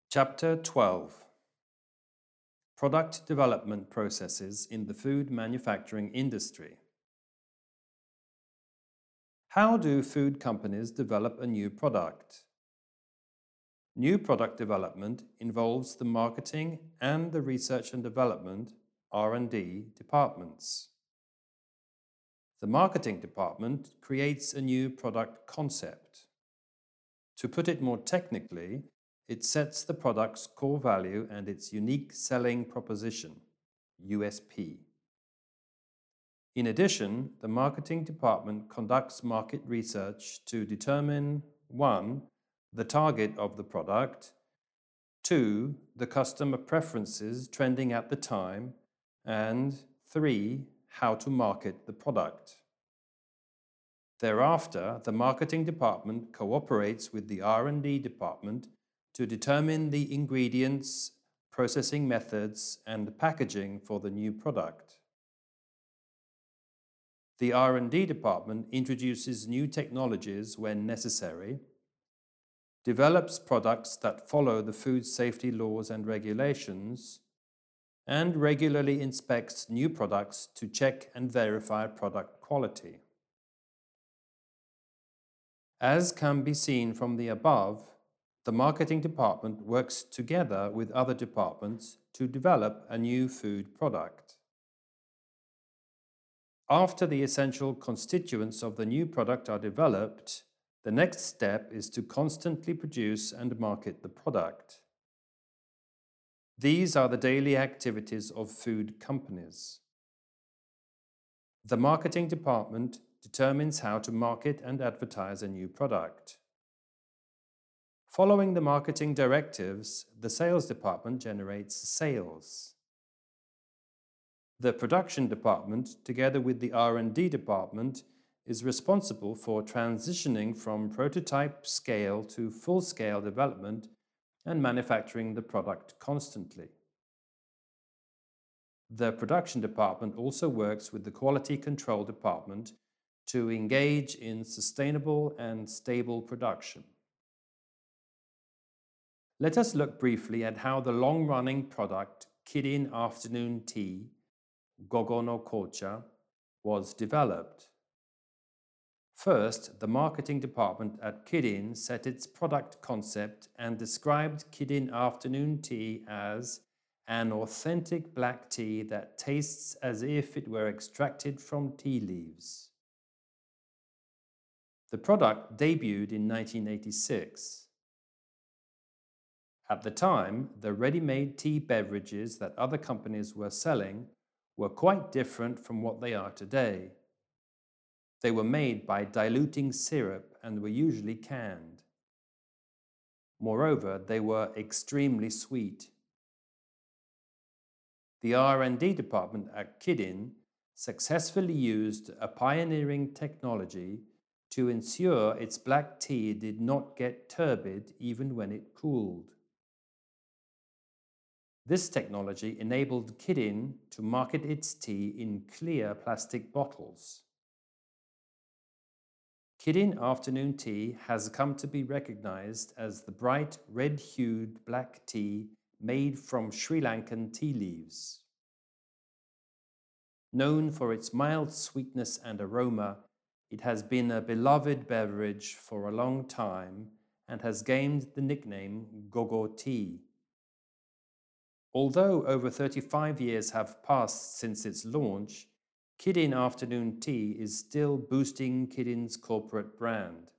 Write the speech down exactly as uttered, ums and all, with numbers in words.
Chapter twelve. Product Development Processes in the Food Manufacturing Industry. How do food companies develop a new product? New product development involves the marketing and the research and development R and D departments. The marketing department creates a new product concept. To put it more technically, it sets the product's core value and its unique selling proposition, U S P. In addition, the marketing department conducts market research to determine one. The target of the product, two. The customer preferences trending at the time, and three. How to market the product. Thereafter, the marketing department cooperates with the R and D department to determine the ingredients, processing methods, and packaging for the new product. The R and D department introduces new technologies when necessary, develops products that follow the food safety laws and regulations, and regularly inspects new products to check and verify product quality. As can be seen from the above, the marketing department works together with other departments to develop a new food product. After the essential constituents of the new product are developed, the next step is to constantly produce and market the product. These are the daily activities of food companies. The marketing department determines how to market and advertise a new product. Following the marketing directives, the sales department generates sales. The production department, together with the R and D department, is responsible for transitioning from prototype scale to full-scale development and manufacturing the product constantly. The production department also works with the quality control department to engage in sustainable and stable production. Let us look briefly at how the long-running product Kirin Afternoon Tea, Gogo no Kocha, was developed. First, the marketing department at Kirin set its product concept and described Kirin Afternoon Tea as an authentic black tea that tastes as if it were extracted from tea leaves. The product debuted in nineteen eighty-six. At the time, the ready-made tea beverages that other companies were selling were quite different from what they are today. They were made by diluting syrup and were usually canned. Moreover, they were extremely sweet. The R and D department at Kirin successfully used a pioneering technology to ensure its black tea did not get turbid even when it cooled. This technology enabled Kirin to market its tea in clear plastic bottles. Kirin Afternoon Tea has come to be recognized as the bright red-hued black tea made from Sri Lankan tea leaves. Known for its mild sweetness and aroma, it has been a beloved beverage for a long time and has gained the nickname Gogo Tea. Although over thirty-five years have passed since its launch, Kirin Afternoon Tea is still boosting Kirin's corporate brand.